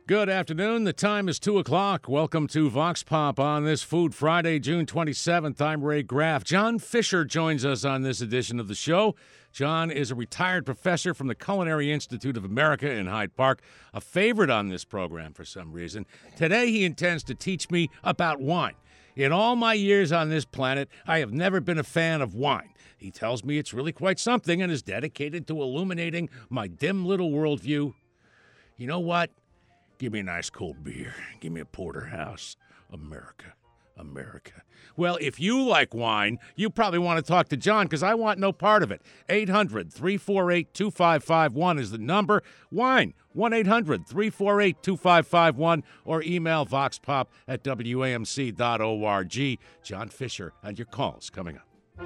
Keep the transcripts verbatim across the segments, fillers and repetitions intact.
Good afternoon. The time is two o'clock. Welcome to Vox Pop on this Food Friday, June twenty-seventh. I'm Ray Graff. John Fisher joins us on this edition of the show. John is a retired professor from the Culinary Institute of America in Hyde Park, a favorite on this program for some reason. Today he intends to teach me about wine. In all my years on this planet, I have never been a fan of wine. He tells me it's really quite something and is dedicated to illuminating my dim little worldview. You know what? Give me a nice cold beer. Give me a porterhouse. America. America. Well, if you like wine, you probably want to talk to John because I want no part of it. eight hundred, three four eight, two five five one is the number. Wine, one eight hundred, three four eight, two five five one or email voxpop at W A M C dot org. John Fisher and your calls coming up.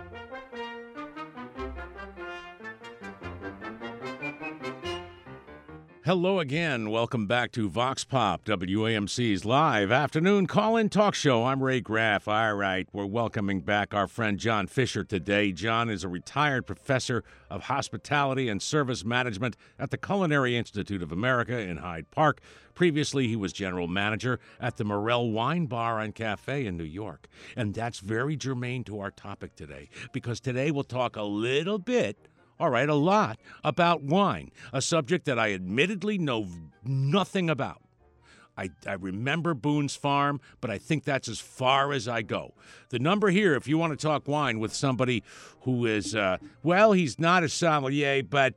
Hello again. Welcome back to Vox Pop, W A M C's live afternoon call-in talk show. I'm Ray Graff. All right, we're welcoming back our friend John Fisher today. John is a retired professor of hospitality and service management at the Culinary Institute of America in Hyde Park. Previously, he was general manager at the Morel Wine Bar and Cafe in New York. And that's very germane to our topic today, because today we'll talk a little bit All right, a lot about wine, a subject that I admittedly know nothing about. I, I remember Boone's Farm, but I think that's as far as I go. The number here, if you want to talk wine with somebody who is, uh, well, he's not a sommelier, but,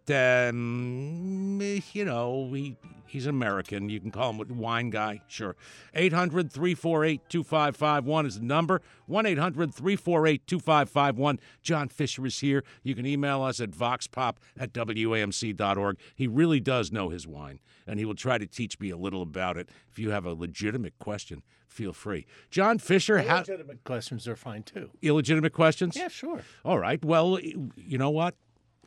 um, you know, he, he's American. You can call him a wine guy, sure. eight hundred, three four eight, two five five one is the number. one eight hundred, three four eight, two five five one. John Fisher is here. You can email us at voxpop at W A M C dot org. He really does know his wine, and he will try to teach me a little about it. If you have a legitimate question, feel free. John Fisher, how... Illegitimate questions are fine, too. Illegitimate questions? Yeah, sure. All right. Well, you know what?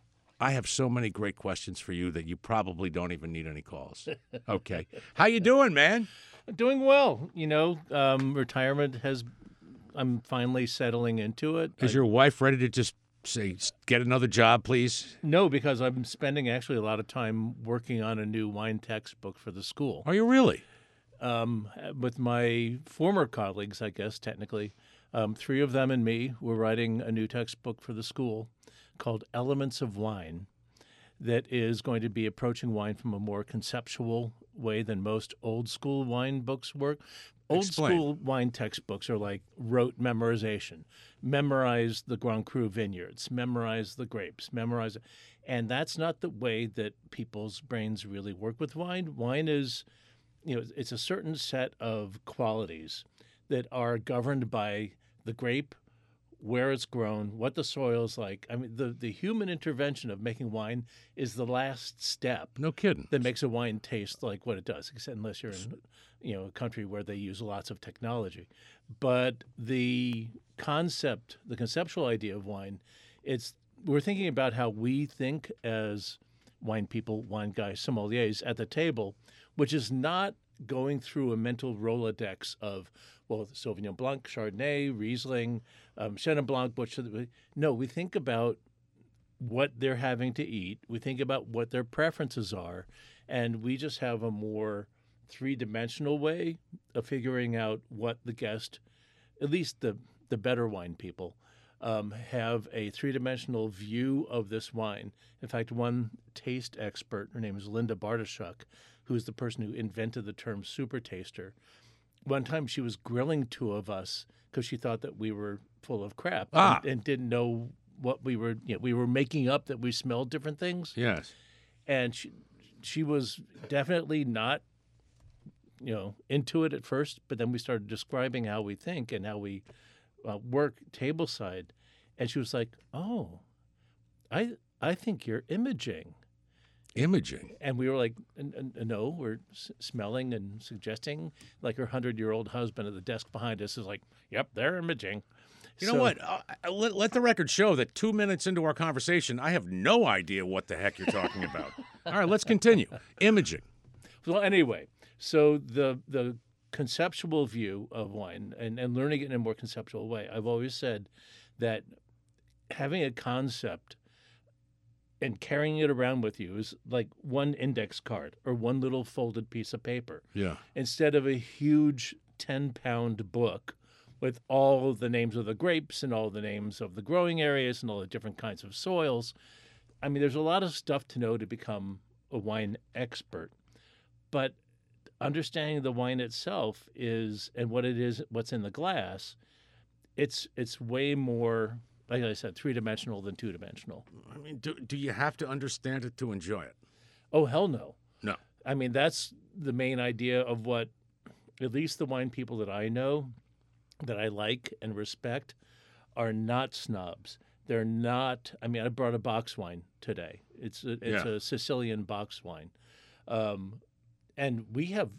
I have so many great questions for you that you probably don't even need any calls. Okay. How you doing, man? Doing well. You know, um, retirement has... I'm finally settling into it. Is I, your wife ready to just say, get another job, please? No, because I'm spending actually a lot of time working on a new wine textbook for the school. Are you really? Um, with my former colleagues, I guess, technically, um, three of them and me were writing a new textbook for the school called Elements of Wine that is going to be approaching wine from a more conceptual way than most old school wine books work. Old Explain. school wine textbooks are like rote memorization. Memorize the Grand Cru vineyards, memorize the grapes, memorize it. And that's not the way that people's brains really work with wine. Wine is, you know, it's a certain set of qualities that are governed by the grape, where it's grown, what the soil is like. I mean, the, the human intervention of making wine is the last step. No kidding. That makes a wine taste like what it does, except unless you're in, you know, a country where they use lots of technology. But the concept, the conceptual idea of wine, it's we're thinking about how we think as wine people, wine guys, sommeliers at the table, which is not going through a mental Rolodex of, well, Sauvignon Blanc, Chardonnay, Riesling, um, Chenin Blanc, Butch. No, we think about what they're having to eat. We think about what their preferences are. And we just have a more three-dimensional way of figuring out what the guest, at least the, the better wine people, um, have a three-dimensional view of this wine. In fact, one taste expert, her name is Linda Bartoshuk, who is the person who invented the term super taster. One time she was grilling two of us because she thought that we were full of crap Ah. and, and didn't know what we were, you know, we were making up that we smelled different things. Yes. And she, she was definitely not, you know, into it at first, but then we started describing how we think and how we uh, work tableside. And she was like, oh, I I think you're imaging. Imaging. And we were like, n- n- no, we're s- smelling and suggesting. Like her hundred-year-old husband at the desk behind us is like, yep, they're imaging. You know So- what? Uh, let, let the record show that two minutes into our conversation, I have no idea what the heck you're talking about. All right, let's continue. Imaging. Well, anyway, so the the conceptual view of wine and, and learning it in a more conceptual way, I've always said that having a concept and carrying it around with you is like one index card or one little folded piece of paper Yeah. instead of a huge ten pound book with all the names of the grapes and all the names of the growing areas and all the different kinds of soils. I mean, there's a lot of stuff to know to become a wine expert, but understanding the wine itself is and what it is, what's in the glass, it's it's way more, like I said, three dimensional than two dimensional. I mean, do do you have to understand it to enjoy it? Oh, hell no. No. I mean, that's the main idea of what, at least the wine people that I know, that I like and respect, are not snobs. They're not. I mean, I brought a box wine today. It's a, it's Yeah. a Sicilian box wine, um, and we have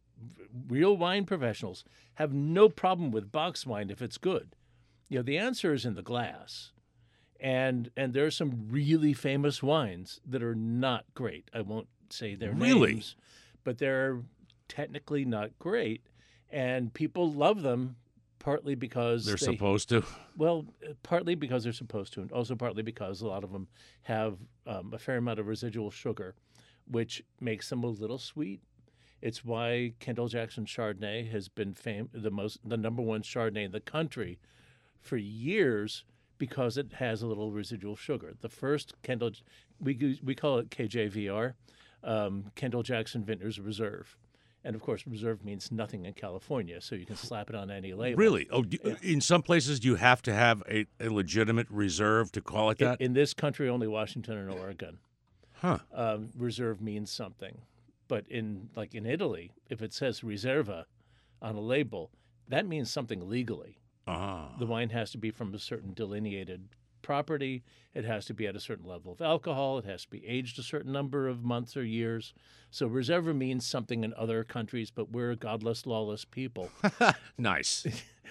real wine professionals have no problem with box wine if it's good. You know, the answer is in the glass, and and there are some really famous wines that are not great. I won't say their Really? names, but they're technically not great, and people love them partly because They're they, supposed to. well, partly because they're supposed to, and also partly because a lot of them have um, a fair amount of residual sugar, which makes them a little sweet. It's why Kendall Jackson Chardonnay has been fam- the most, the number one Chardonnay in the country for years because it has a little residual sugar. The first Kendall, we use- we call it K J V R, um, Kendall Jackson Vintners Reserve. And of course, reserve means nothing in California, so you can slap it on any label. Really? Oh, do, in some places, do you have to have a, a legitimate reserve to call it In, that? in this country, only Washington and Oregon. Huh. Um, reserve means something. But in like in Italy, if it says Riserva on a label, that means something legally. Ah. The wine has to be from a certain delineated property. It has to be at a certain level of alcohol. It has to be aged a certain number of months or years. So Reserva means something in other countries, but we're godless, lawless people. Nice.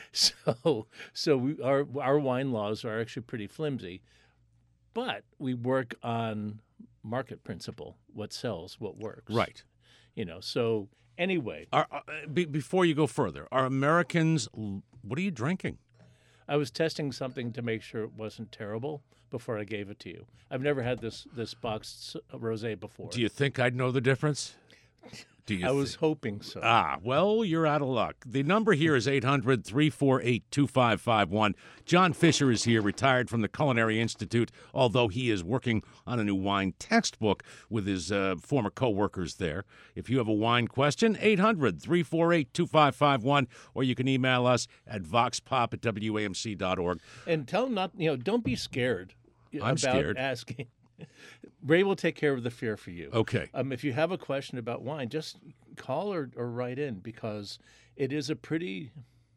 So, so we, our our wine laws are actually pretty flimsy, but we work on market principle: what sells, what works. Right. You know. So anyway, Are, uh, be, before you go further, are Americans, what are you drinking? I was testing something to make sure it wasn't terrible before I gave it to you. I've never had this this boxed rosé before. Do you think I'd know the difference? Do you I was thi- hoping so. Ah, well, you're out of luck. The number here is eight hundred, three four eight, two five five one. John Fisher is here, retired from the Culinary Institute, although he is working on a new wine textbook with his uh, former co-workers there. If you have a wine question, eight hundred, three four eight, two five five one, or you can email us at voxpop at w a m c dot org. And tell them not, you know, don't be scared I'm about scared. asking. Ray will take care of the fear for you. Okay. Um, if you have a question about wine, just call or, or write in because it is a pretty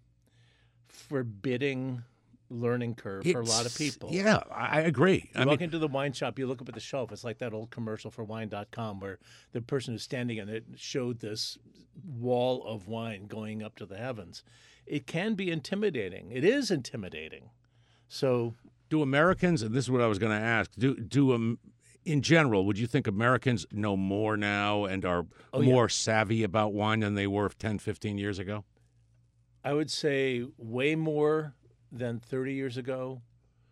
forbidding learning curve for a lot of It's- people. Yeah, I I agree. You I walk mean, into the wine shop, you look up at the shelf. It's like that old commercial for wine dot com where the person who's standing in it showed this wall of wine going up to the heavens. It can be intimidating. It is intimidating. So do Americans, and this is what I was going to ask, do do um, in general, would you think Americans know more now and are Oh, yeah. more savvy about wine than they were ten, fifteen years ago? I would say way more than thirty years ago,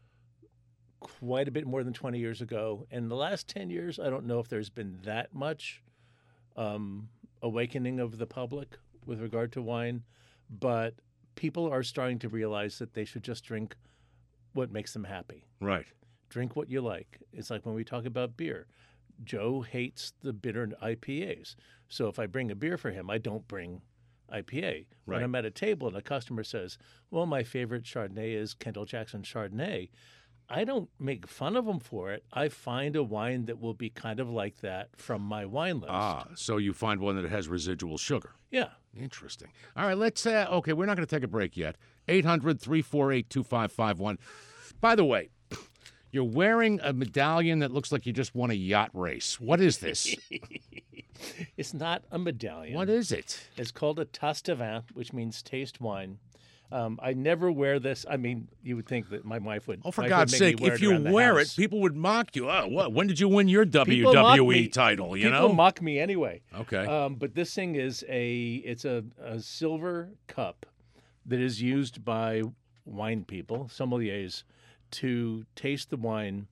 quite a bit more than twenty years ago. And the last ten years, I don't know if there's been that much um, awakening of the public with regard to wine, but people are starting to realize that they should just drink what makes them happy. Right. Drink what you like. It's like when we talk about beer. Joe hates the bitter I P As. So if I bring a beer for him, I don't bring I P A. When Right. I'm at a table and a customer says, well, my favorite Chardonnay is Kendall Jackson Chardonnay, I don't make fun of them for it. I find a wine that will be kind of like that from my wine list. Ah, so you find one that has residual sugar. Yeah. Interesting. All right, let's, uh, okay, we're not going to take a break yet. eight hundred, three four eight, two five five one. By the way, you're wearing a medallion that looks like you just won a yacht race. What is this? It's not a medallion. What is it? It's called a tasse de vin, which means taste wine. Um, I never wear this. I mean, you would think that my wife would. Oh, for wife would God's make me sake, wear if it you around the wear house. it, people would mock you. Oh, what? When did you win your People W mock W E me. title, you People know? mock me anyway. Okay. Um, but this thing is a it's a, a silver cup that is used by wine people, sommeliers, to taste the wine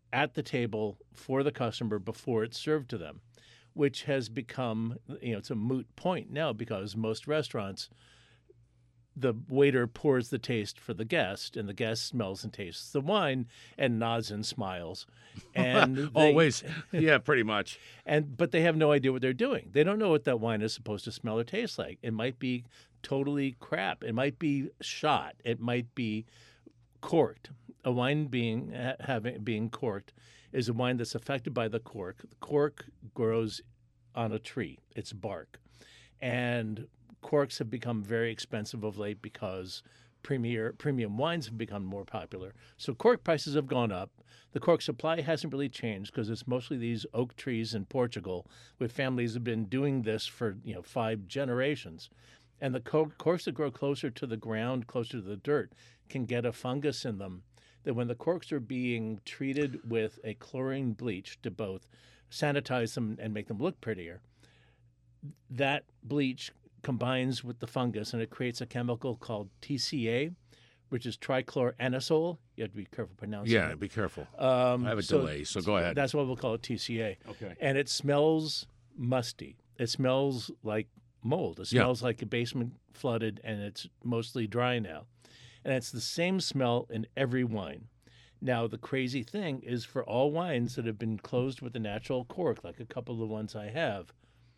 at the table for the customer before it's served to them, which has become, you know, it's a moot point now because most restaurants, the waiter pours the taste for the guest, and the guest smells and tastes the wine and nods and smiles. And they, always, yeah, pretty much. And but they have no idea what they're doing. They don't know what that wine is supposed to smell or taste like. It might be totally crap. It might be shot. It might be corked. A wine being having being corked is a wine that's affected by the cork. The cork grows on a tree. It's bark, and corks have become very expensive of late because premier premium wines have become more popular. So cork prices have gone up. The cork supply hasn't really changed because it's mostly these oak trees in Portugal, with families have been doing this for you know five generations. And the cork, corks that grow closer to the ground, closer to the dirt, can get a fungus in them that when the corks are being treated with a chlorine bleach to both sanitize them and make them look prettier, that bleach combines with the fungus and it creates a chemical called T C A, which is trichloranisole. You have to be careful pronouncing Yeah, it. be careful. Um, I have a so delay, so go ahead. That's why we'll call it T C A. Okay. And it smells musty. It smells like mold. It Yeah. smells like a basement flooded and it's mostly dry now. And it's the same smell in every wine. Now, the crazy thing is for all wines that have been closed with a natural cork, like a couple of the ones I have,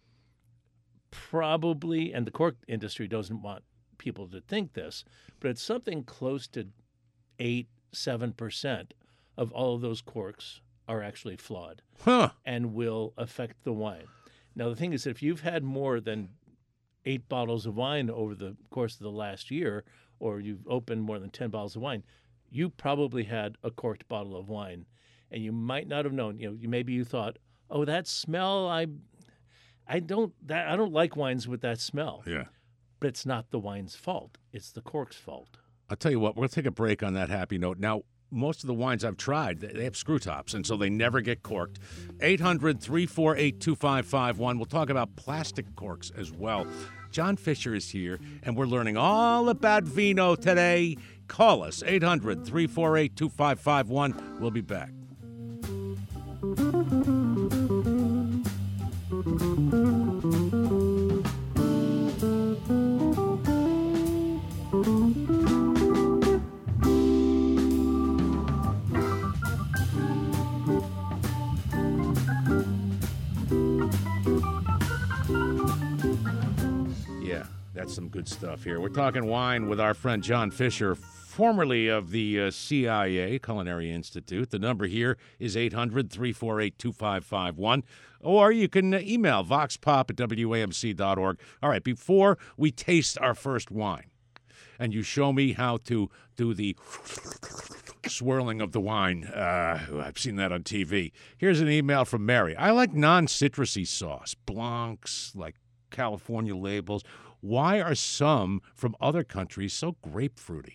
probably, and the cork industry doesn't want people to think this, but it's something close to eight, seven percent of all of those corks are actually flawed Huh. and will affect the wine. Now, the thing is, if you've had more than eight bottles of wine over the course of the last year, or you've opened more than ten bottles of wine, you probably had a corked bottle of wine, and you might not have known. You know, you, maybe you thought, "Oh, that smell! I, I don't that I don't like wines with that smell." Yeah. But it's not the wine's fault; it's the cork's fault. I'll tell you what, we'll take a break on that happy note. Now, most of the wines I've tried, they they have screw tops, and so they never get corked. eight hundred, three four eight, two five five one. We'll talk about plastic corks as well. John Fisher is here, and we're learning all about vino today. Call us, eight hundred, three four eight, two five five one. We'll be back. Yeah, that's some good stuff here. We're talking wine with our friend John Fisher, formerly of the uh, C I A, Culinary Institute. The number here is eight hundred, three four eight, two five five one. Or you can uh, email voxpop at W A M C dot org. All right, before we taste our first wine, and you show me how to do the swirling of the wine. Uh, I've seen that on T V. Here's an email from Mary. I like non-citrusy sauce, Blancs, like California labels. Why are some from other countries so grapefruity?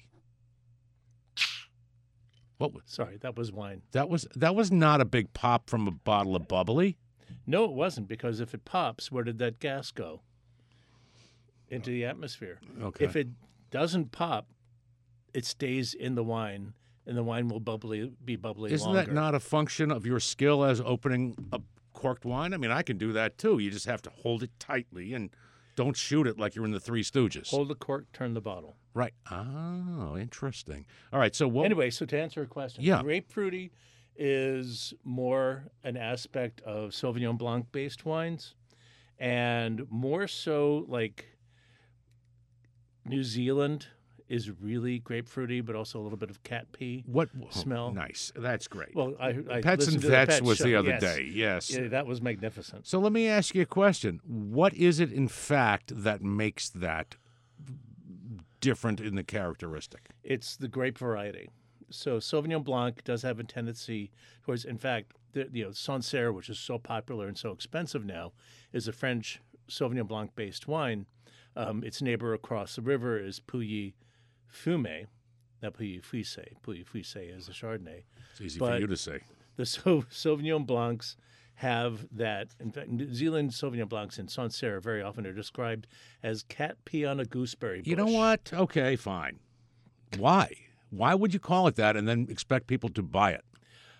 What was Sorry, that was wine. that? Was that was not a big pop from a bottle of bubbly? No, it wasn't, because if it pops, where did that gas go? Into the atmosphere. Okay. If it doesn't pop, it stays in the wine, and the wine will bubbly be bubbly Isn't longer. that not a function of your skill as opening a corked wine? I mean, I can do that too. You just have to hold it tightly and don't shoot it like you're in the Three Stooges. Hold the cork, turn the bottle. Right. Oh, interesting. All right. So what? Anyway, so to answer your question, Yeah. grapefruity is more an aspect of Sauvignon Blanc based wines, and more so like New Zealand is really grapefruity, but also a little bit of cat pee. What smell. Oh, nice. That's great. Well, I, I Pets and listened to the Vets Pet was show. the other Yes. day. Yes. Yeah, that was magnificent. So let me ask you a question. What is it, in fact, that makes that different in the characteristic? It's the grape variety. So Sauvignon Blanc does have a tendency towards, in fact, the, you know, Sancerre, which is so popular and so expensive now, is a French Sauvignon Blanc based wine. Um, its neighbor across the river is Pouilly Fumé, not Pouilly Fuissé. Pouilly Fuissé is a Chardonnay. It's easy But- for you to say. The Sau- Sauvignon Blancs have that. In fact, New Zealand Sauvignon Blancs and Sancerre very often are described as cat pee on a gooseberry bush. You know what? Okay, fine. Why? Why would you call it that and then expect people to buy it?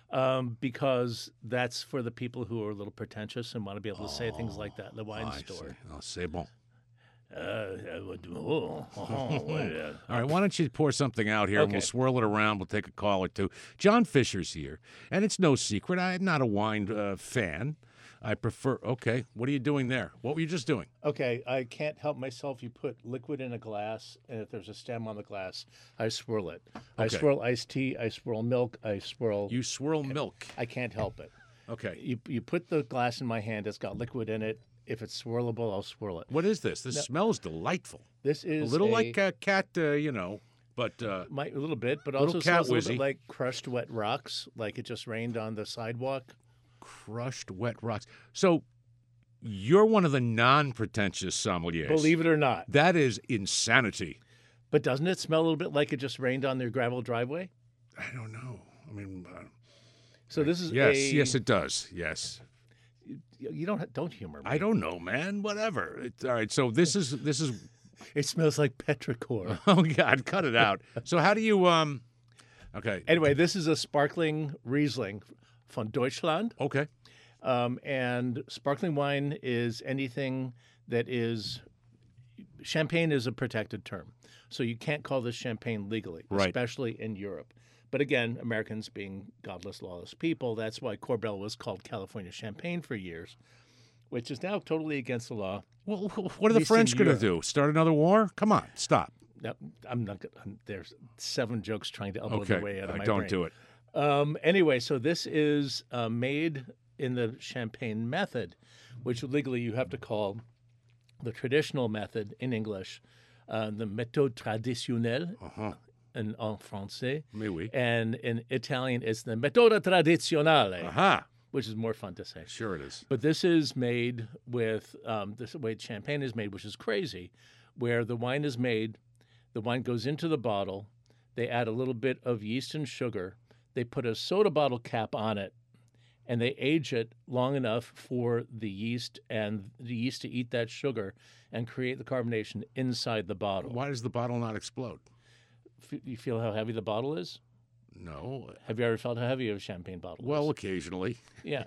Um, because that's for the people who are a little pretentious and want to be able to say things like that in the wine I store. see. Oh, c'est bon. Uh, I would- oh, oh, yeah. All right, why don't you pour something out here and we'll Okay. swirl it around. We'll take a call or two. John Fisher's here, and it's no secret. I'm not a wine uh, fan. I prefer. Okay, what are you doing there? What were you just doing? Okay, I can't help myself. You put liquid in a glass, and if there's a stem on the glass, I swirl it. I Okay. swirl iced tea. I swirl milk. I swirl. You swirl milk. I can't help it. Okay. You you put the glass in my hand. It's got liquid in it. If it's swirlable, I'll swirl it. What is this? This smells delightful. This A is little like a cat, uh, you know, but uh, might a little bit, but Little also cat smells a little whizzy. bit like crushed wet rocks, like it just rained on the sidewalk. crushed wet rocks. So you're one of the non-pretentious sommeliers. Believe it or not. That is insanity. But doesn't it smell a little bit like it just rained on their gravel driveway? I don't know. I mean, uh, So this is yes, a, yes, it does. Yes. You don't don't humor me. I don't know, man. Whatever. It's, all right. So this is this is. It smells like petrichor. Oh God, cut it out. So how do you um? Okay. Anyway, this is a sparkling Riesling von Deutschland. Okay. Um, and sparkling wine is anything that is champagne is a protected term. So you can't call this champagne legally, Right. especially in Europe. But again, Americans being godless, lawless people, that's why Corbel was called California champagne for years, which is now totally against the law. Well, what are the least in French going to Europe. do? Start another war? Come on, stop. No, I'm not. gonna- I'm, there's seven jokes trying to elbow Okay. their way out of Uh, my don't brain. do it. Um, anyway, so this is uh, made in the champagne method, which legally you have to call the traditional method in English, uh, the méthode traditionnelle Uh-huh. in, en français, Me oui. and in Italian it's the metoda tradizionale, Aha. which is more fun to say. Sure it is. But this is made with um, this way champagne is made, which is crazy, where the wine is made, the wine goes into the bottle, they add a little bit of yeast and sugar, they put a soda bottle cap on it, and they age it long enough for the yeast and the yeast to eat that sugar and create the carbonation inside the bottle. Why does the bottle not explode? F- You feel how heavy the bottle is? No. Have you ever felt how heavy a champagne bottle Well, is? occasionally. Yeah.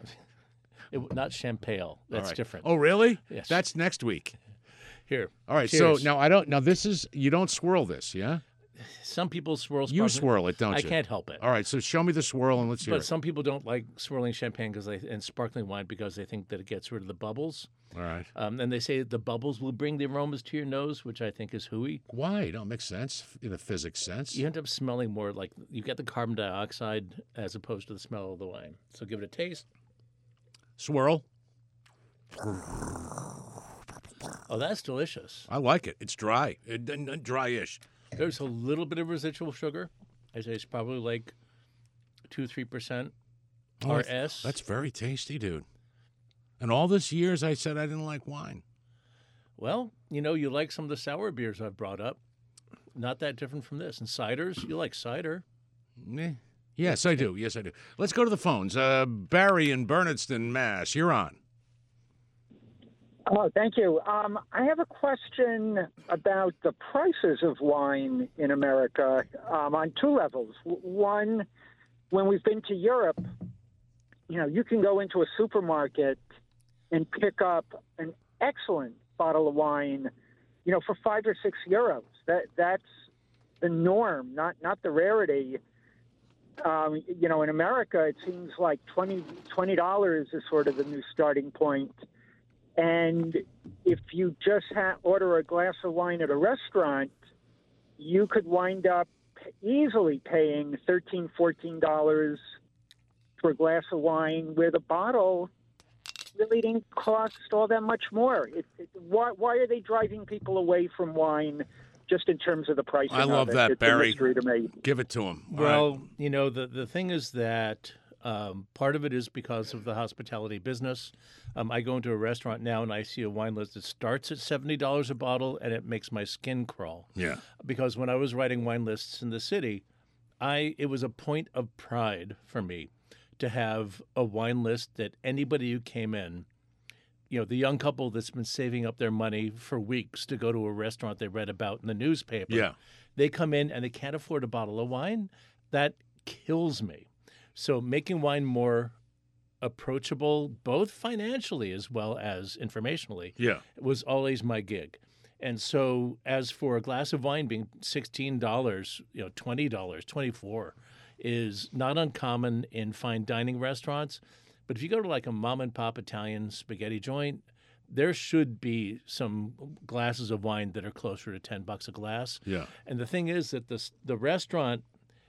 It, not champagne. All That's right. different. Oh, really? Yes. That's next week. Here. All right. Cheers. So now I don't. Now this is you don't swirl this, yeah? Some people swirl You sparkling- swirl it, don't I you? can't help it. All right. So show me the swirl and let's hear But it. some people don't like swirling champagne because they and sparkling wine because they think that it gets rid of the bubbles. All right. Um, and they say the bubbles will bring the aromas to your nose, which I think is hooey. Why? Don't make sense in a physics sense. You end up smelling more like you get the carbon dioxide as opposed to the smell of the wine. So give it a taste. Swirl. Oh, that's delicious. I like it. It's dry. It, n- n- dry-ish. There's a little bit of residual sugar. I say it's probably like two, three percent Oh, R that's- S. That's very tasty, dude. And all this years I said I didn't like wine. Well, you know, you like some of the sour beers I've brought up. Not that different from this. And ciders, you like cider. Meh. Yes, I do. Yes, I do. Let's go to the phones. Uh, Barry in Bernardston, Mass. You're on. Oh, thank you. Um, I have a question about the prices of wine in America um, on two levels. W- One, when we've been to Europe, you know, you can go into a supermarket and pick up an excellent bottle of wine, you know, for five or six euros. That that's the norm, not not the rarity. Um, you know, in America, it seems like twenty dollars is sort of the new starting point. And if you just ha- order a glass of wine at a restaurant, you could wind up easily paying thirteen dollars, fourteen dollars for a glass of wine, where the bottle really didn't cost all that much more. It, it, why, why are they driving people away from wine just in terms of the price? I love it? that, It's Barry. a mystery to me. Give it to him. All Well, right. you know, the, the thing is that um, part of it is because of the hospitality business. Um, I go into a restaurant now and I see a wine list that starts at seventy dollars a bottle and it makes my skin crawl. Yeah. Because when I was writing wine lists in the city, I it was a point of pride for me to have a wine list that anybody who came in, you know, the young couple that's been saving up their money for weeks to go to a restaurant they read about in the newspaper. Yeah. They come in and they can't afford a bottle of wine. That kills me. So making wine more approachable, both financially as well as informationally, Yeah. was always my gig. And so as for a glass of wine being sixteen dollars, you know, twenty dollars, twenty-four dollars is not uncommon in fine dining restaurants. But if you go to like a mom and pop Italian spaghetti joint, there should be some glasses of wine that are closer to ten bucks a glass. Yeah. And the thing is that the the restaurant,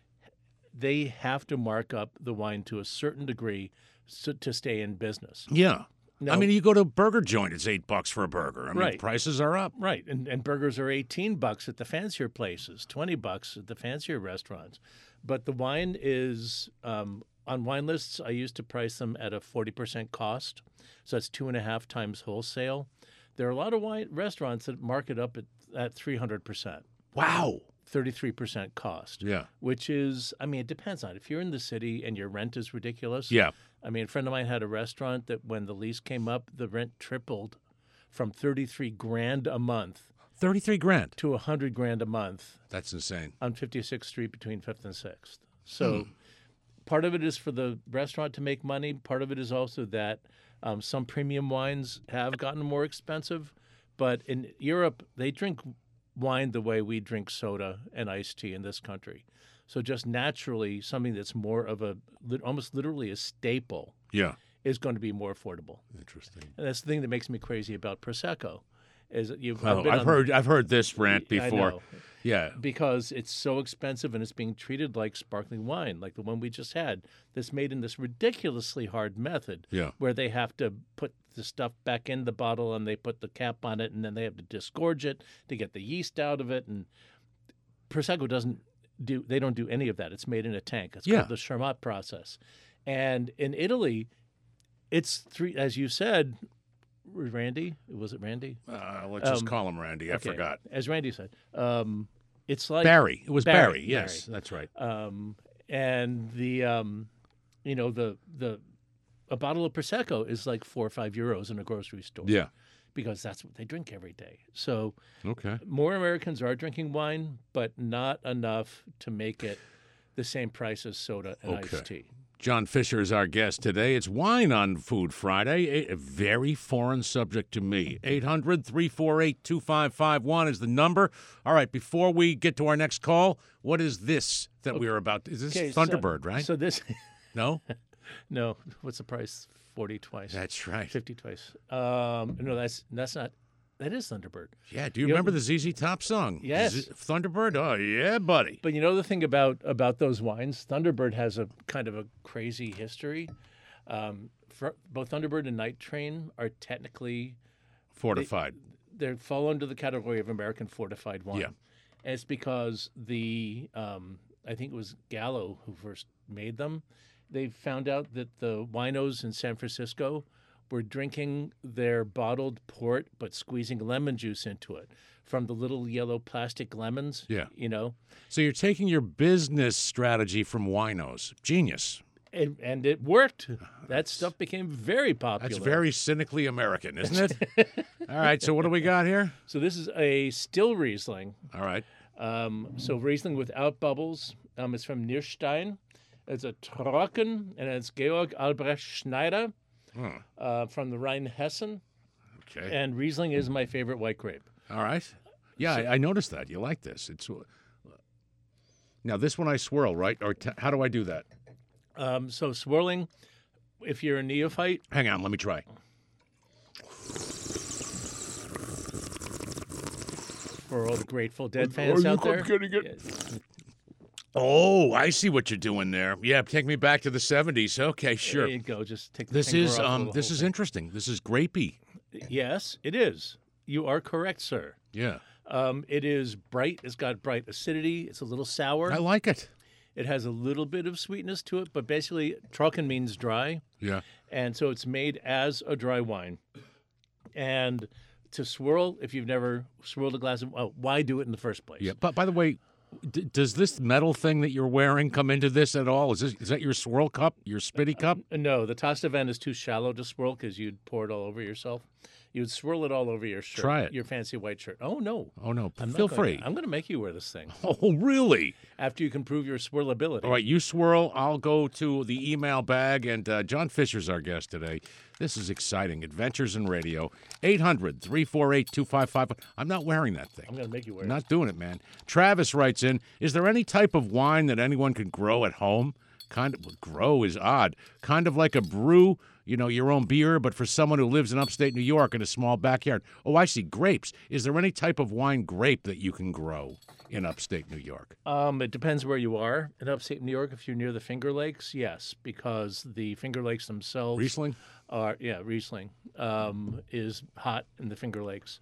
they have to mark up the wine to a certain degree so, to stay in business. Yeah. No. I mean, you go to a burger joint, it's eight bucks for a burger. I mean, Right. prices are up. Right, and and burgers are eighteen bucks at the fancier places, twenty bucks at the fancier restaurants. But the wine is um, on wine lists. I used to price them at a forty percent cost, so that's two and a half times wholesale. There are a lot of wine restaurants that mark it up at at three hundred percent. Wow. thirty-three percent cost. Yeah. Which is, I mean, it depends on if you're in the city and your rent is ridiculous. Yeah. I mean, a friend of mine had a restaurant that when the lease came up, the rent tripled from thirty-three grand a month thirty-three grand. to one hundred grand a month That's insane. on fifty-sixth Street between fifth and sixth. So part of it is for the restaurant to make money. Part of it is also that um, some premium wines have gotten more expensive. But in Europe, they drink wine the way we drink soda and iced tea in this country. So just naturally, something that's more of a, lit- almost literally a staple Yeah. is going to be more affordable. Interesting. And that's the thing that makes me crazy about Prosecco. Is that you've Oh, been I've on- heard I've heard this rant I before. know. Yeah. Because it's so expensive and it's being treated like sparkling wine, like the one we just had, that's made in this ridiculously hard method Yeah. where they have to put the stuff back in the bottle and they put the cap on it and then they have to disgorge it to get the yeast out of it. And Prosecco doesn't do, they don't do any of that. It's made in a tank. It's Yeah. called the Charmat process. And in Italy, it's three, as you said, Randy, was it Randy? Uh, let's just Um, call him Randy. I Okay. forgot. As Randy said, um, it's like Barry. It was Barry. Barry, Yes, Barry. that's right. um, and the um, you know the the a bottle of prosecco is like four or five euros in a grocery store. Yeah. because that's what they drink every day. So Okay. more Americans are drinking wine, but not enough to make it the same price as soda and Okay. iced tea. John Fisher is our guest today. It's Wine on Food Friday, a a very foreign subject to me. eight hundred, three four eight, two five five one is the number. All right, before we get to our next call, what is this that we are about? Is this Okay, so- Thunderbird, right? So this, No? no, what's the price? forty twice. That's right. fifty twice. Um, no, that's that's not. That is Thunderbird. Yeah, do you You know- remember the Z Z Top song? Yes. Z- Thunderbird? Oh, yeah, buddy. But you know the thing about about those wines, Thunderbird has a kind of a crazy history. Um, for, both Thunderbird and Night Train are technically Fortified. they fall under the category of American fortified wine. Yeah. And it's because the um, I think it was Gallo who first made them. They found out that the winos in San Francisco were drinking their bottled port but squeezing lemon juice into it from the little yellow plastic lemons. Yeah. You know, So you're taking your business strategy from winos. Genius. and, and it worked. That stuff became very popular. That's very cynically American, isn't it? All right, so what do we got here? So this is a still Riesling. All right. Um, so Riesling without bubbles. Um, it's from Nierstein. It's a Trocken, and it's Georg Albrecht Schneider Hmm. uh, from the Rhine-Hessen. Okay. And Riesling is my favorite white grape. All right. Yeah, I, I noticed that. You like this. It's uh, now this one I swirl, right? Or t- how do I do that? Um, so swirling, if you're a neophyte, Hang on, let me try. for all the Grateful Dead fans out there. Oh, I see what you're doing there. Yeah, take me back to the seventies. Okay, sure. There you go. Just take the This finger is off the um little this whole is thing. interesting. This is grapey. Yes, it is. You are correct, sir. Yeah. Um, it is bright. It's got bright acidity. It's a little sour. I like it. It has a little bit of sweetness to it, but basically, Trocken means dry. Yeah. And so it's made as a dry wine. And to swirl, if you've never swirled a glass of, oh, why do it in the first place? Yeah. But by the way, d- does this metal thing that you're wearing come into this at all? Is this is that your swirl cup, your spitty cup? Uh, No, the Tastavan is too shallow to swirl because you'd pour it all over yourself. You'd swirl it all over your shirt. Try it. Your fancy white shirt. Oh, no. Oh, no. I'm not Feel going free. to. I'm going to make you wear this thing Oh, really? after you can prove your swirlability. All right, you swirl. I'll go to the email bag, and uh, John Fisher's our guest today. This is exciting. Adventures in Radio. eight hundred, three four eight, two five five. I'm not wearing that thing. I'm going to make you wear I'm it. not doing it, man. Travis writes in, is there any type of wine that anyone can grow at home? Kind of, grow is odd. Kind of like a brew, you know, your own beer, but for someone who lives in upstate New York in a small backyard. Oh, I see. Grapes. Is there any type of wine grape that you can grow in upstate New York? Um, it depends where you are. In upstate New York, if you're near the Finger Lakes, yes, because the Finger Lakes themselves Riesling? are, yeah, Riesling um, is hot in the Finger Lakes.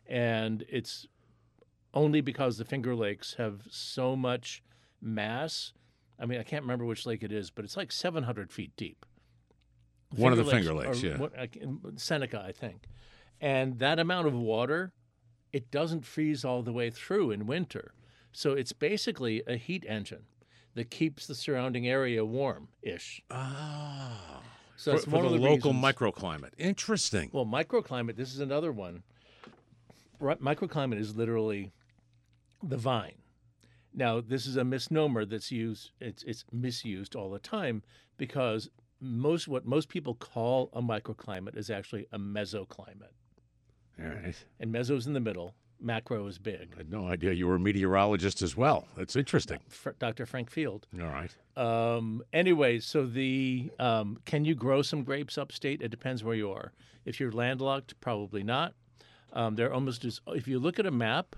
And it's only because the Finger Lakes have so much mass. I mean, I can't remember which lake it is, but it's like seven hundred feet deep. One of the Finger Lakes, are- yeah. what- I can- Seneca, I think. And that amount of water, it doesn't freeze all the way through in winter. So it's basically a heat engine that keeps the surrounding area warm-ish. Ah. So For, that's for one the, of the local reasons. microclimate. Interesting. Well, microclimate, this is another one. Right, microclimate is literally the vine. Now, this is a misnomer that's used, it's, it's misused all the time because most what most people call a microclimate is actually a mesoclimate. All right. And meso's in the middle, macro is I big. had no idea you were a meteorologist as well. That's interesting. Fr- Doctor Frank Field. All right. Um, anyway, so the um, can you grow some grapes upstate? It depends where you are. If you're landlocked, probably not. Um, they're almost as if you look at a map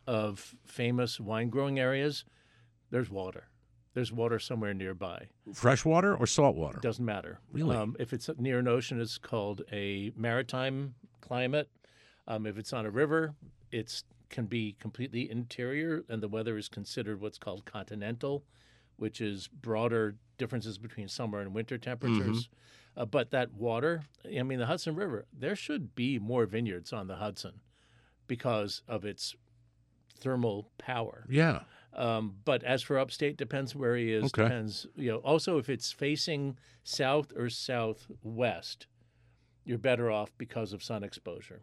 of famous wine growing areas, there's water. There's water somewhere nearby. Freshwater or saltwater? Doesn't matter. Really? Um, if it's near an ocean, it's called a maritime climate. Um, if it's on a river, it's can be completely interior, and the weather is considered what's called continental, which is broader differences between summer and winter temperatures. Uh, but that water, I mean, the Hudson River, there should be more vineyards on the Hudson because of its thermal power. Yeah. Um, but as for upstate, depends where he is. Okay. Depends, you know. Also, if it's facing south or southwest, you're better off because of sun exposure.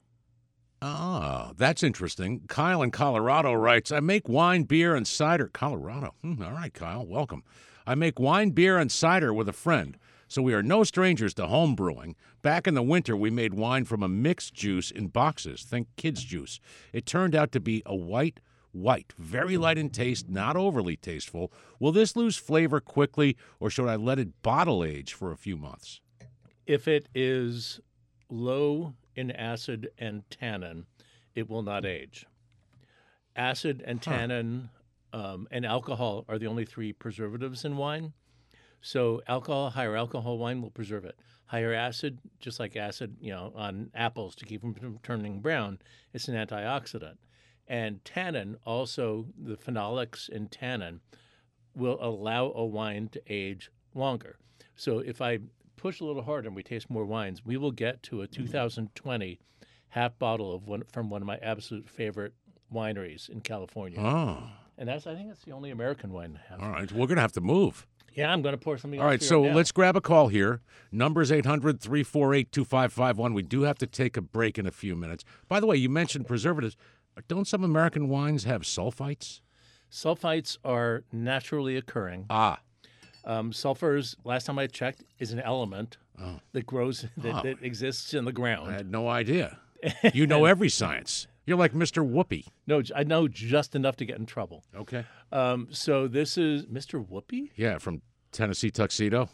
Ah, that's interesting. Kyle in Colorado writes, I make wine, beer, and cider. Colorado. Hmm, all right, Kyle, welcome. I make wine, beer, and cider with a friend, so we are no strangers to home brewing. Back in the winter, we made wine from a mixed juice in boxes. Think kids' juice. It turned out to be a white White, very light in taste, not overly tasteful. Will this lose flavor quickly, or should I let it bottle age for a few months? If it is low in acid and tannin, it will not age. Acid and Huh. tannin um, and alcohol are the only three preservatives in wine. So alcohol, higher alcohol wine will preserve it. Higher acid, just like acid, you know, on apples to keep them from turning brown, it's an antioxidant. And tannin, also the phenolics in tannin, will allow a wine to age longer. So if I push a little harder and we taste more wines, we will get to a two thousand twenty half bottle of one from one of my absolute favorite wineries in California. Oh, And that's, I think that's the only American wine I have. all right. We're going to have to move. Yeah, I'm going to pour something All else right, for you so now. let's grab a call here. Number's eight hundred, three four eight, two five five one. We do have to take a break in a few minutes. By the way, you mentioned preservatives. Don't some American wines have sulfites? Sulfites are naturally occurring. Ah, Um, sulfurs, last time I checked, is an element Oh. that grows, that, Oh. that exists in the ground. I had no idea. You know every science. You're like Mister Whoopi. No, j- I know just enough to get in trouble. Okay. Um, so this is Mister Whoopi? Yeah, from Tennessee Tuxedo.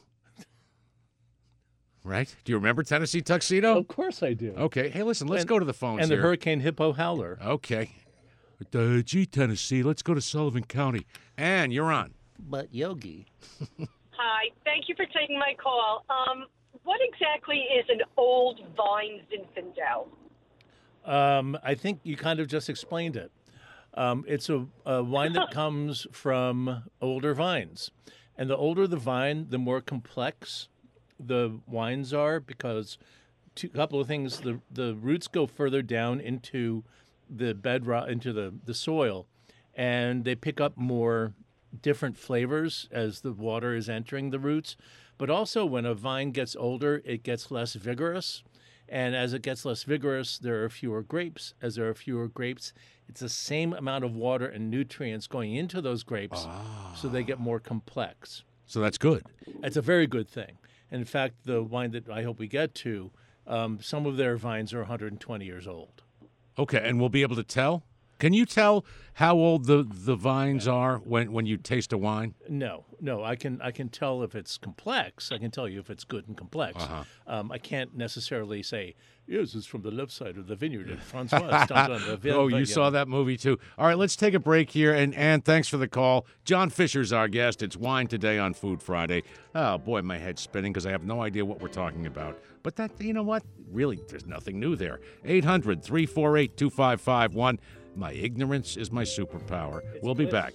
Right? Do you remember Tennessee Tuxedo? Of course I do. Okay. Hey, listen, let's And- go to the phones And the here. Hurricane Hippo Howler. Okay. Uh, gee, Tennessee, let's go to Sullivan County. Ann, you're on. But Yogi. Hi, thank you for taking my call. Um, what exactly is an old vine Zinfandel? Um, I think you kind of just explained it. Um, it's a, a wine that comes from older vines. And the older the vine, the more complex the wines are because a couple of things. The, the roots go further down into the bedrock, into the, the soil, and they pick up more different flavors as the water is entering the roots. But also when a vine gets older, it gets less vigorous And as it gets less vigorous, there are fewer grapes. As there are fewer grapes, it's the same amount of water and nutrients going into those grapes, Ah. so they get more complex. So that's good. It's a very good thing. And in fact, the wine that I hope we get to, um, some of their vines are one hundred twenty years old. Okay, and we'll be able to tell? Can you tell how old the, the vines are when, when you taste a wine? No, no, I can I can tell if it's complex. I can tell you if it's good and complex. Uh-huh. Um, I can't necessarily say, yes, it's from the left side of the vineyard and Francois stomped on the vine. Oh, you saw that movie too. All right, let's take a break here. And Ann, thanks for the call. John Fisher's our guest. It's Wine Today on Food Friday. Oh, boy, my head's spinning because I have no idea what we're talking about. But that, you know what? Really, there's nothing new there. eight hundred, three four eight, two five five one. My ignorance is my superpower. We'll be back.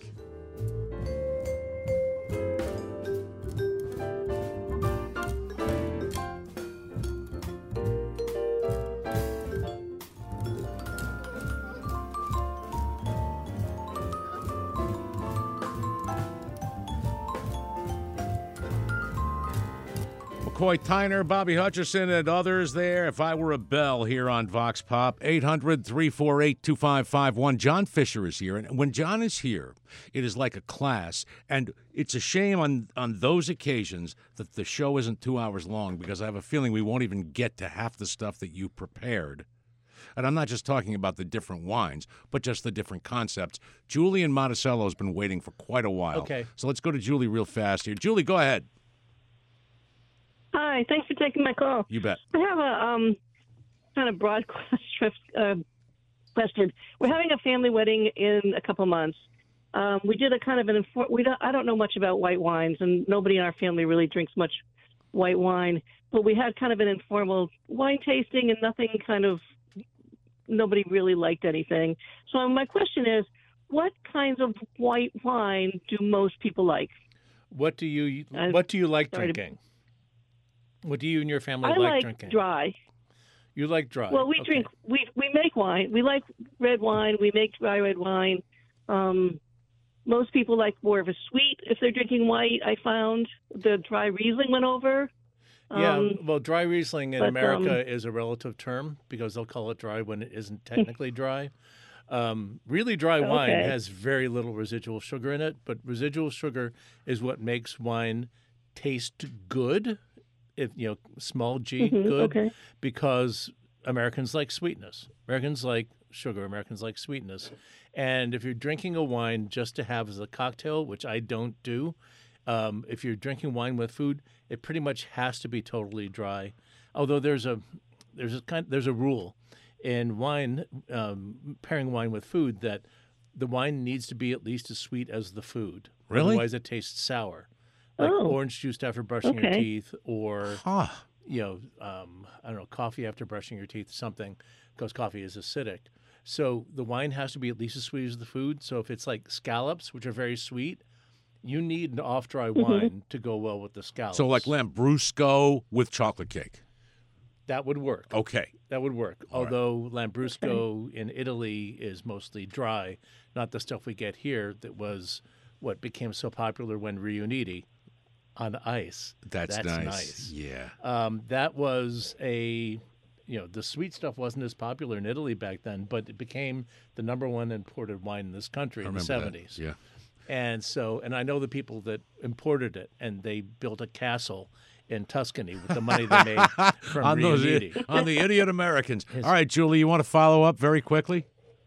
McCoy Tyner, Bobby Hutcherson, and others there. If I Were a Bell here on Vox Pop, eight hundred, three four eight, two five five one. John Fisher is here. And when John is here, it is like a class. And it's a shame on, on those occasions that the show isn't two hours long because I have a feeling we won't even get to half the stuff that you prepared. And I'm not just talking about the different wines, but just the different concepts. Julie in Monticello has been waiting for quite a while. Okay. So let's go to Julie real fast here. Julie, go ahead. Hi, thanks for taking my call. You bet. I have a um, kind of broad uh, question. We're having a family wedding in a couple months. Um, we did a kind of an infor- we don't, I don't know much about white wines, and nobody in our family really drinks much white wine. But we had kind of an informal wine tasting, and nothing kind of nobody really liked anything. So my question is, what kinds of white wine do most people like? What do you Uh, What do you like sorry to- drinking? What do you and your family I like, like drinking? dry. You like dry. Well, we Okay. drink, we we make wine. We like red wine. We make dry red wine. Um, most people like more of a sweet if they're drinking white. I found the dry Riesling went over. Yeah, Um, well, dry Riesling in but, America um, is a relative term because they'll call it dry when it isn't technically dry. Um, really dry wine Okay. has very little residual sugar in it, but residual sugar is what makes wine taste good. If you know, small g, Mhm, good, okay. because Americans like sweetness. Americans like sugar. Americans like sweetness. And if you're drinking a wine just to have as a cocktail, which I don't do, um, if you're drinking wine with food, it pretty much has to be totally dry. Although there's a there's a kind there's a rule in wine um, pairing wine with food that the wine needs to be at least as sweet as the food. Really? Otherwise, it tastes sour. Like Oh. orange juice after brushing your Okay. teeth, or Huh. you know, um, I don't know, coffee after brushing your teeth, something, because coffee is acidic. So the wine has to be at least as sweet as the food. So if it's like scallops, which are very sweet, you need an off-dry wine to go well with the scallops. So like Lambrusco with chocolate cake. That would work. Okay. That would work. All right. Although Lambrusco in Italy is mostly dry, not the stuff we get here that was what became so popular when Riuniti on ice. That's, That's nice. nice. Yeah. Um, that was a, you know, the sweet stuff wasn't as popular in Italy back then, but it became the number one imported wine in this country I in the remember that. seventies. Yeah. And so, and I know the people that imported it, and they built a castle in Tuscany with the money they made from on those Riuniti. on the idiot Americans. Yes. All right, Julie, you want to follow up very quickly?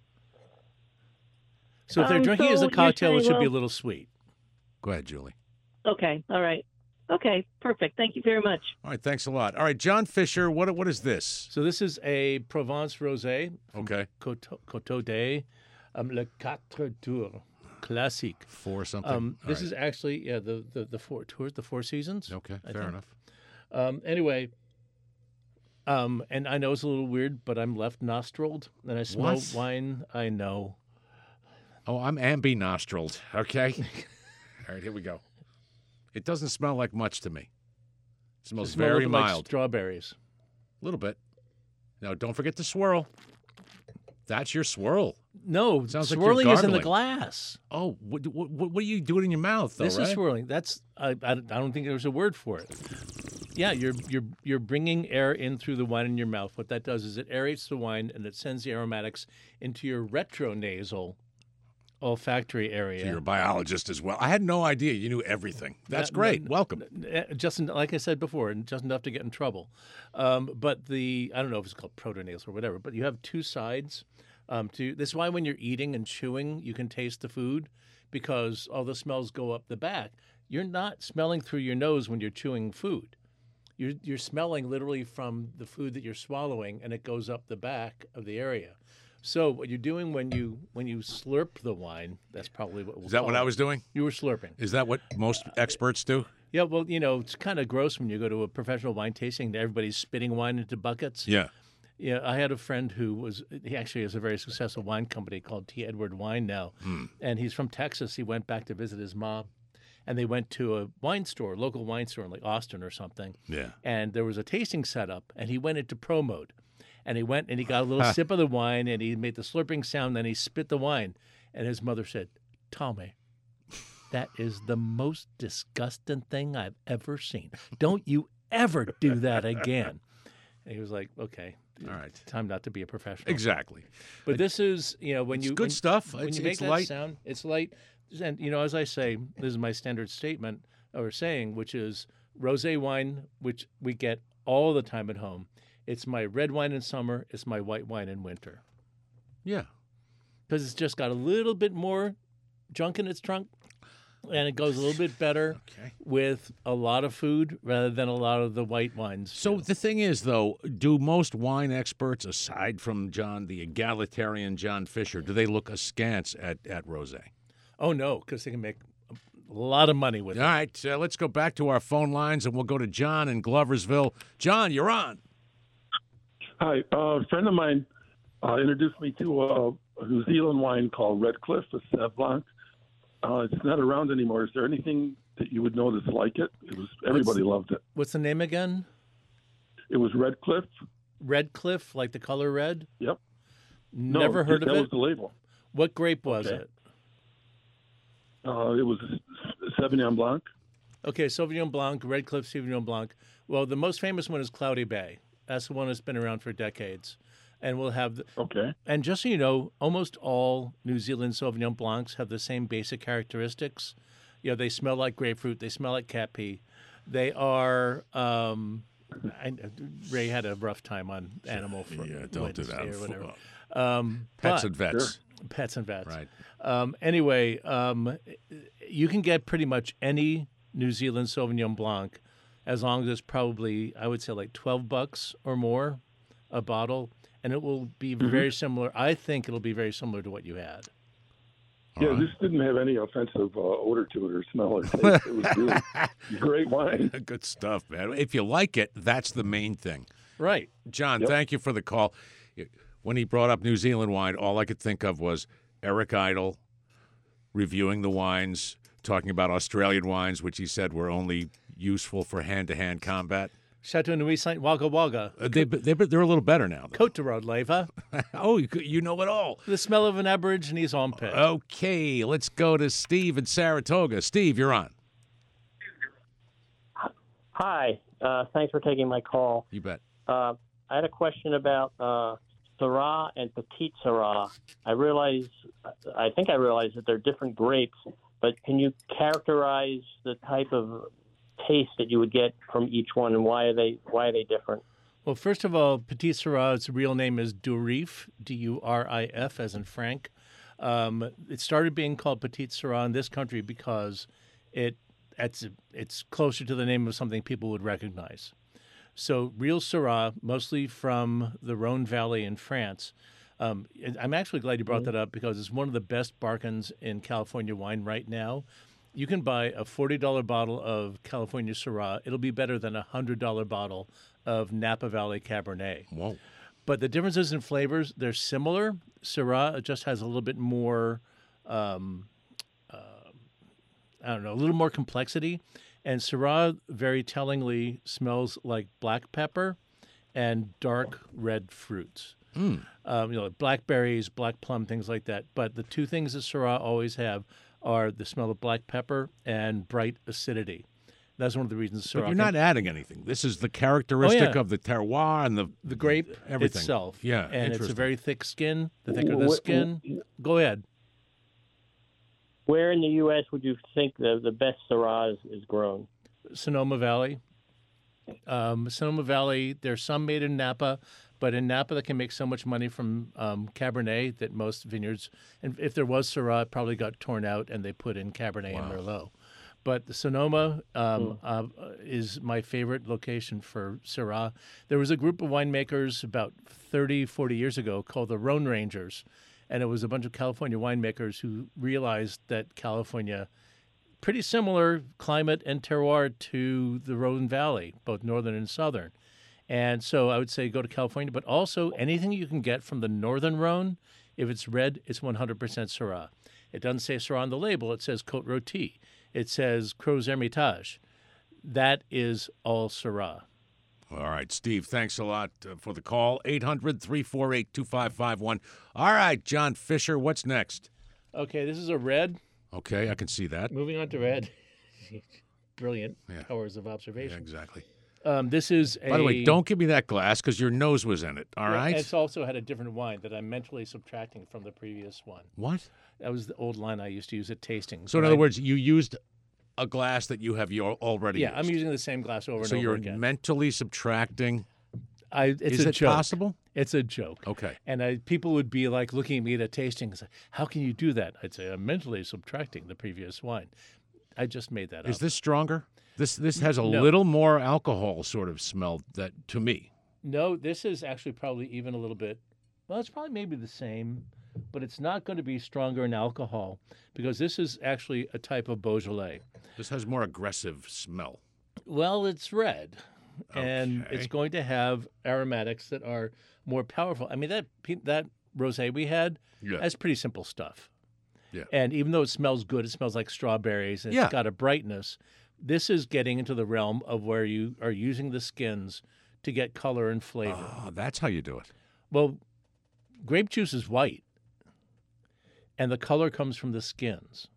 So if they're Um, drinking it as so a cocktail, you're it should saying, be a well- little sweet. Go ahead, Julie. Okay, all right. Okay, perfect. Thank you very much. All right, thanks a lot. All right, John Fisher, what what is this? So this is a Provence rosé, Okay. Coteau, Coteau d'Ay, um, Le Quatre Tours Classique. For something. Um, All this right. is actually yeah the, the the four tours, the Four Seasons. Okay, I fair think. enough. Um, anyway, um, and I know it's a little weird, but I'm left nostriled and I smell What? wine. I know. Oh, I'm ambi-nostriled, okay? All right, here we go. It doesn't smell like much to me. It smells Just smell a very little bit like mild. strawberries. A little bit. Now, don't forget to swirl. That's your swirl. No, Sounds like you're swirling is in the gargling. glass. Oh, what, what, what do you do it in your mouth, though, This right? is swirling. That's I, I. I don't think there's a word for it. Yeah, you're you're you're bringing air in through the wine in your mouth. What that does is it aerates the wine and it sends the aromatics into your retronasal olfactory area. So you're a biologist as well. I had no idea you knew everything. That's Not- great. not- Welcome. Just en- like I said before, and just enough to get in trouble. Um, but the I don't know if it's called protonasal or whatever. But you have two sides. Um, to this is why when you're eating and chewing, you can taste the food because all the smells go up the back. You're not smelling through your nose when you're chewing food. You're you're smelling literally from the food that you're swallowing, and it goes up the back of the area. So what you're doing when you when you slurp the wine, that's probably what we'll Is that call what it. I was doing? You were slurping. Is that what most experts do? Yeah, well, you know, it's kind of gross when you go to a professional wine tasting and everybody's spitting wine into buckets. Yeah. Yeah, I had a friend who was, he actually has a very successful wine company called T. Edward Wine now. And he's from Texas. He went back to visit his mom. And they went to a wine store, local wine store in like Austin or something. Yeah. And there was a tasting setup, and he went into pro mode. And he went and he got a little sip of the wine, and he made the slurping sound, then he spit the wine. And his mother said, Tommy, that is the most disgusting thing I've ever seen. Don't you ever do that again. And he was like, okay. All right. Time not to be a professional. Exactly. But this is, you know, when It's you good when, stuff. When It's- you make it's that light. sound, it's light. And you know, as I say, this is my standard statement or saying, which is rosé wine, which we get all the time at home. It's my red wine in summer. It's my white wine in winter Yeah. because it's just got a little bit more junk in its trunk, and it goes a little bit better Okay. with a lot of food rather than a lot of the white wines. So do. the thing is, though, do most wine experts, aside from John, the egalitarian John Fisher, do they look askance at, at rosé? Oh no, because they can make a lot of money with All it. right, uh, let's go back to our phone lines, and we'll go to John in Gloversville. John, you're on. Hi, uh, a friend of mine uh, introduced me to a, a New Zealand wine called Redcliffe, a Sauv Blanc. Uh, it's not around anymore. Is there anything that you would know that's like it? It was everybody loved it. What's the name again? It was Redcliffe. Redcliffe, like the color red? Yep. No, Never heard that of was it. the label. What grape was Okay. it? Uh, it was Sauvignon Blanc. Okay, Sauvignon Blanc, Redcliffe Sauvignon Blanc. Well, the most famous one is Cloudy Bay. That's the one that's been around for decades. And we'll have, the, Okay. and just so you know, almost all New Zealand Sauvignon Blancs have the same basic characteristics. You know, they smell like grapefruit. They smell like cat pee. They are. Um, I, Ray had a rough time on animal for Yeah, don't do Wednesday that. or whatever. Um, Pets but- and vets. Pets and vets. Right. Um, anyway, um, you can get pretty much any New Zealand Sauvignon Blanc as long as it's probably, I would say, like twelve bucks or more a bottle. And it will be very similar. I think it'll be very similar to what you had. Yeah, right. this didn't have any offensive uh, odor to it or smell or taste. It was really great wine. Good stuff, man. If you like it, that's the main thing. Right. John, Yep. thank you for the call. When he brought up New Zealand wine, all I could think of was Eric Idle reviewing the wines, talking about Australian wines, which he said were only useful for hand-to-hand combat. Chateau Nuit Saint Wagga Wagga. Uh, they, they, they're a little better now. Cote de Road Leva. Oh, you, you know it all. The smell of an Aborigines armpit. Okay, let's go to Steve in Saratoga. Steve, you're on. Hi. Uh, thanks for taking my call. You bet. Uh, I had a question about uh, Syrah and Petite Syrah. I realize, I think I realize that they're different grapes, but can you characterize the type of taste that you would get from each one, and why are they why are they different? Well, first of all, Petit Syrah, its real name is Durif, D U R I F, as in Frank. Um, it started being called Petit Syrah in this country because it it's, it's closer to the name of something people would recognize. So real Syrah, mostly from the Rhone Valley in France. Um, and I'm actually glad you brought that up because it's one of the best bargains in California wine right now. You can buy a forty dollars bottle of California Syrah. It'll be better than a one hundred dollars bottle of Napa Valley Cabernet. Whoa. But the differences in flavors, they're similar. Syrah just has a little bit more, um, uh, I don't know, a little more complexity. And Syrah very tellingly smells like black pepper and dark red fruits. Mm. Um, you know, blackberries, black plum, things like that. But the two things that Syrah always have are the smell of black pepper and bright acidity. That's one of the reasons Syrah. But you're can- not adding anything. This is the characteristic Oh, yeah. of the terroir and the the grape everything. itself. Yeah, and it's a interesting. very thick skin. The thicker the Wh- skin, go ahead. Where in the U S would you think the, the best Syrah is, is grown? Sonoma Valley. Um, Sonoma Valley. There's some made in Napa, but in Napa they can make so much money from um, Cabernet that most vineyards, and if there was Syrah, it probably got torn out and they put in Cabernet and Merlot. But the Sonoma um, uh, is my favorite location for Syrah. There was a group of winemakers about thirty, forty years ago called the Rhone Rangers, and it was a bunch of California winemakers who realized that California, pretty similar climate and terroir to the Rhone Valley, both northern and southern. And so I would say go to California, but also anything you can get from the northern Rhone, if it's red, it's one hundred percent Syrah. It doesn't say Syrah on the label. It says Côte Rôtie. It says Crozes Hermitage. That is all Syrah. All right, Steve, thanks a lot uh, for the call. eight hundred, three four eight, two five five one. All right, John Fisher, what's next? Okay, this is a red. Okay, I can see that. Moving on to red. Brilliant Yeah. powers of Yeah, observation. exactly. Um, this is a. By the way, don't give me that glass because your nose was in it, all Yeah, right? It's also had a different wine that I'm mentally subtracting from the previous one. What? That was the old line I used to use at tasting. So, in But other I- words, you used a glass that you have your already yeah, used. I'm using the same glass over and So over you're again. mentally subtracting. I, it's Is a it joke. possible? It's a joke. Okay. And I, people would be like looking at me at a tasting and say, "How can you do that?" I'd say, "I'm mentally subtracting the previous wine." I just made that Is up. this stronger? This this has a No. little more alcohol sort of smell that to me. No, this is actually probably even a little bit. Well, it's probably maybe the same, but it's not going to be stronger in alcohol because this is actually a type of Beaujolais. This has more aggressive smell. Well, it's red, and it's Okay. going to have aromatics that are more powerful. I mean, that pe- that rosé we had, Yeah. that's pretty simple stuff. Yeah. And even though it smells good, it smells like strawberries, and Yeah. it's got a brightness. This is getting into the realm of where you are using the skins to get color and flavor. Oh, that's how you do it. Well, grape juice is white, and the color comes from the skins.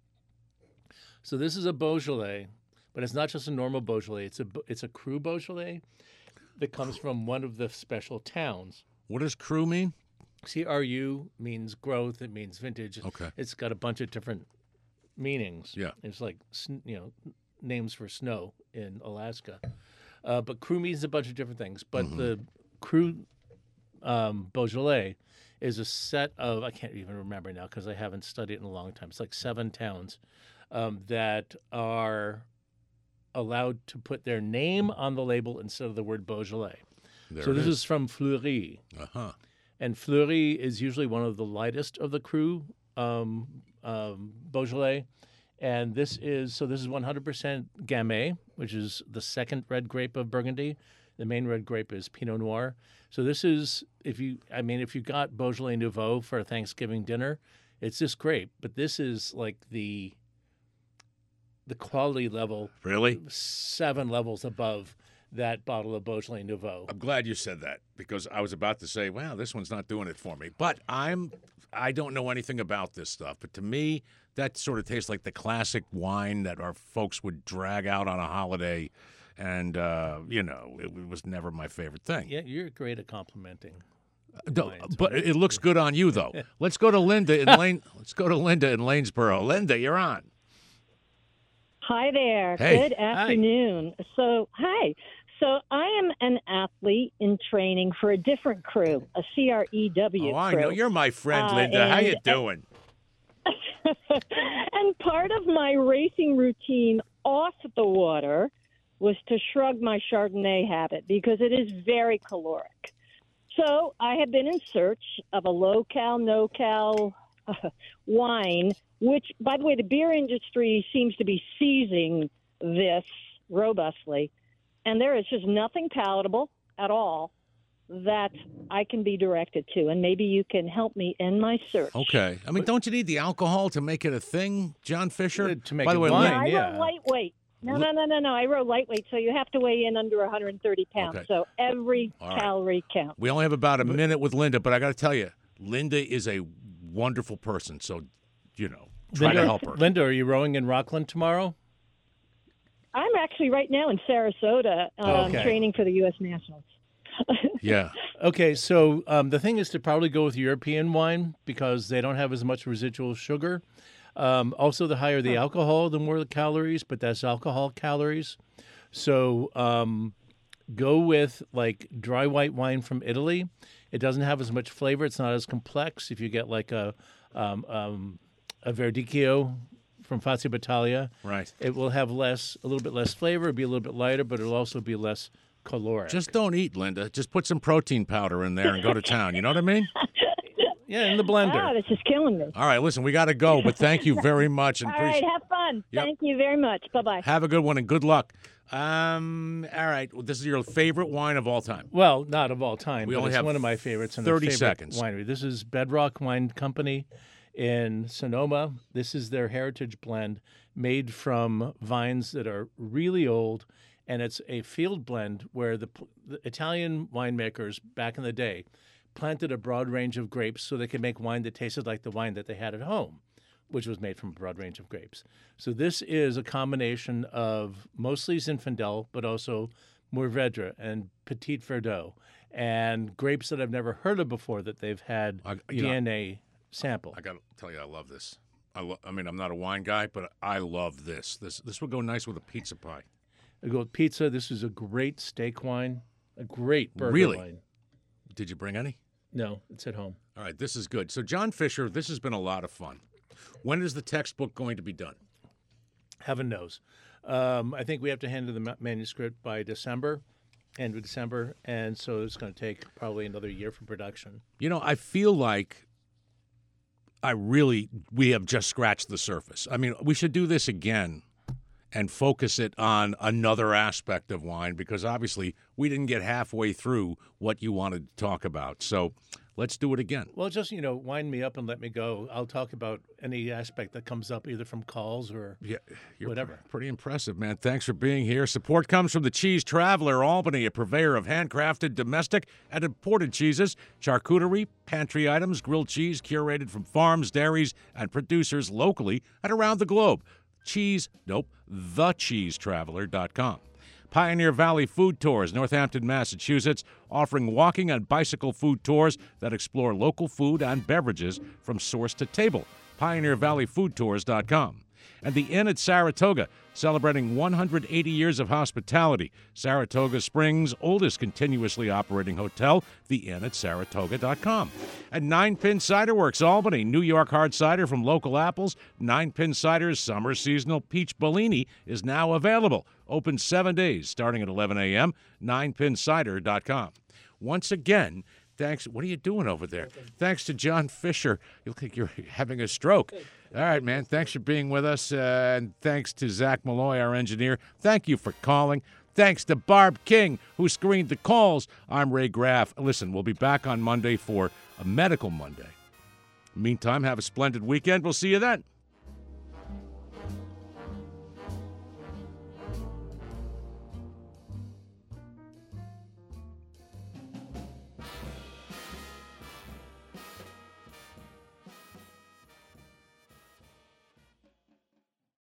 So this is a Beaujolais, but it's not just a normal Beaujolais. It's a it's a cru Beaujolais that comes from one of the special towns. What does cru mean? C R U means growth. It means vintage. Okay. It's got a bunch of different meanings. Yeah. It's like sn- you know names for snow in Alaska, uh, but cru means a bunch of different things. But Mm-hmm. the cru um, Beaujolais is a set of, I can't even remember now because I haven't studied it in a long time. It's like seven towns um, that are allowed to put their name on the label instead of the word Beaujolais. There so it this is. is from Fleury. Uh-huh. And Fleury is usually one of the lightest of the cru um, um, Beaujolais. And this is, so this is one hundred percent Gamay, which is the second red grape of Burgundy. The main red grape is Pinot Noir. So this is, if you, I mean, if you got Beaujolais Nouveau for a Thanksgiving dinner, it's this grape. But this is like the, the quality level, Really? seven levels above that bottle of Beaujolais Nouveau. I'm glad you said that because I was about to say, "Wow, this one's not doing it for me." But I'm I don't know anything about this stuff, but to me that sort of tastes like the classic wine that our folks would drag out on a holiday, and uh, you know, it, it was never my favorite thing. Yeah, you're great at complimenting. No, wines, but it looks good on you though. Let's go to Linda in Lane. Let's go to Linda in Lanesboro. Linda, you're on. Hi there. Hey. Good afternoon. So, hi. So, I am an athlete in training for a different crew, a C R E W Oh, I crew. know you're my friend, Uh, Linda. How and- you doing? And part of my racing routine off the water was to shrug my Chardonnay habit because it is very caloric. So I have been in search of a low-cal, no-cal uh, wine, which, by the way, the beer industry seems to be seizing this robustly. And there is just nothing palatable at all that I can be directed to. And maybe you can help me in my search. Okay. I mean, don't you need the alcohol to make it a thing, John Fisher? Uh, to make By it the way, wine. No, I yeah. wrote lightweight. No, no, no, no, no. I wrote lightweight, so you have to weigh in under one hundred thirty pounds. Okay. So every All right. calorie counts. we only have about a minute with Linda, but I got to tell you, Linda is a wonderful person. So, you know, try Linda, to help her. Linda, are you rowing in Rockland tomorrow? I'm actually right now in Sarasota um, Okay. training for the U S Nationals. Yeah. Okay, so um, the thing is to probably go with European wine because they don't have as much residual sugar. Um, also, the higher the alcohol, the more the calories, but that's alcohol calories. So um, go with like dry white wine from Italy. It doesn't have as much flavor. It's not as complex. If you get like a um, um, a Verdicchio from Fazio Battaglia, Right. it will have less, a little bit less flavor. It'll be a little bit lighter, but it'll also be less caloric. Just don't eat, Linda. Just put some protein powder in there and go to town. You know what I mean? yeah, in the blender. Ah, this is killing me. All right, listen, we got to go, but thank you very much. And All right, have fun. Yep. Thank you very much. Bye-bye. have a good one and good luck. Um, all right, well, this is your favorite wine of all time. Well, not of all time, We but only it's have one of my favorites. And thirty a favorite seconds. Winery. This is Bedrock Wine Company in Sonoma. This is their heritage blend made from vines that are really old, and it's a field blend where the, the Italian winemakers back in the day planted a broad range of grapes so they could make wine that tasted like the wine that they had at home, which was made from a broad range of grapes. So this is a combination of mostly Zinfandel, but also Mourvedre and Petit Verdot, and grapes that I've never heard of before that they've had I- you know, D N A sample. I got to tell you, I love this. I, lo- I mean, I'm not a wine guy, but I love this. This this would go nice with a pizza pie. I go with pizza. This is a great steak wine, a great burger Really? wine. Did you bring any? No, it's at home. All right, this is good. So, John Fisher, this has been a lot of fun. When is the textbook going to be done? Heaven knows. Um, I think we have to hand in the ma- manuscript by December, end of December, and so it's going to take probably another year for production. You know, I feel like I really, we have just scratched the surface. I mean, we should do this again and focus it on another aspect of wine because obviously we didn't get halfway through what you wanted to talk about. So let's do it again. Well, just, you know, wind me up and let me go. I'll talk about any aspect that comes up either from calls or Yeah, you're whatever. pr- pretty impressive, man. Thanks for being here. Support comes from the Cheese Traveler, Albany, a purveyor of handcrafted, domestic, and imported cheeses, charcuterie, pantry items, grilled cheese curated from farms, dairies, and producers locally and around the globe. Cheese, nope, the cheese traveler dot com. Pioneer Valley Food Tours, Northampton, Massachusetts, offering walking and bicycle food tours that explore local food and beverages from source to table. Pioneer Valley Food Tours dot com. And the Inn at Saratoga, celebrating one hundred eighty years of hospitality. Saratoga Springs' oldest continuously operating hotel, the Inn at Saratoga dot com. And Nine Pin Cider Works, Albany, New York hard cider from local apples. Nine Pin Cider's summer seasonal peach Bellini is now available. Open seven days starting at eleven a.m. nine pin cider dot com. Once again, thanks. What are you doing over there? Thanks to John Fisher. You look like you're having a stroke. All right, man. Thanks for being with us. Uh, and thanks to Zach Malloy, our engineer. Thank you for calling. Thanks to Barb King, who screened the calls. I'm Ray Graff. Listen, we'll be back on Monday for a Medical Monday. Meantime, have a splendid weekend. We'll see you then.